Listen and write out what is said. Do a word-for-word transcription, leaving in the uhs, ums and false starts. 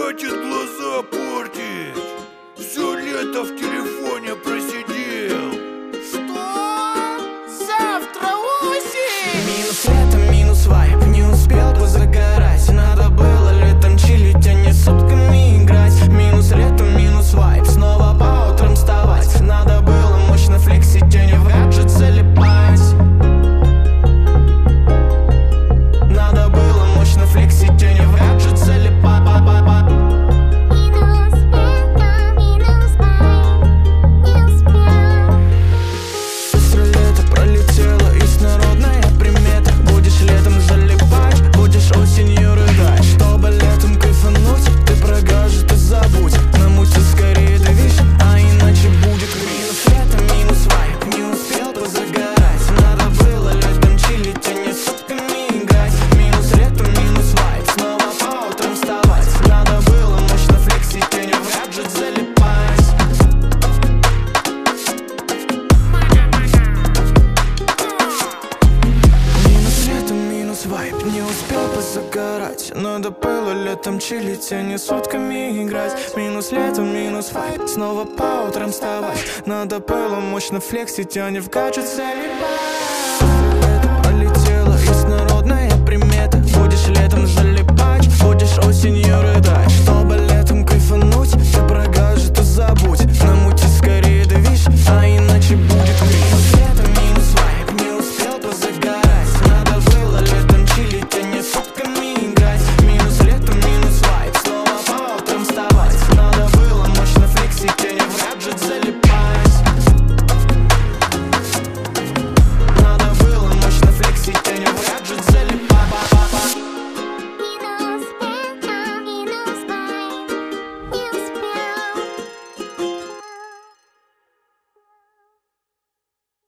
хватит глаза портить. Все лето в телефоне просидел. Что? Завтра осень? Минус лето, минус вайп. Не успел позагорать. Надо было летом чилить, а не сутками играть. Минус лето, минус вайп. Снова по утрам вставать. Надо было мощно флексить, а не в гаджет залипать. Надо было мощно флексить, а не в гаджет залипать. Быстро лето пролетело, есть народная примета. Будешь летом залипать, будешь осенью рыдать. Чтобы летом кайфануть, ты про гаджеты забудь. Намуйся скорее движ, а иначе будет минус лето, минус вайп. Не успел позагорать. Надо было летом чилить, а не сутками играть. Минус лето, минус вайп. Снова по утрам вставать. Надо было мощно флексить, а не в гаджет залипать. Минус лето, минус вайп. Не успел позагорать. Надо было летом чилить, а не сутками играть. Минус лето, минус вайп. Снова по утрам вставать. Надо было мощно флексить, а не в гаджет залипать.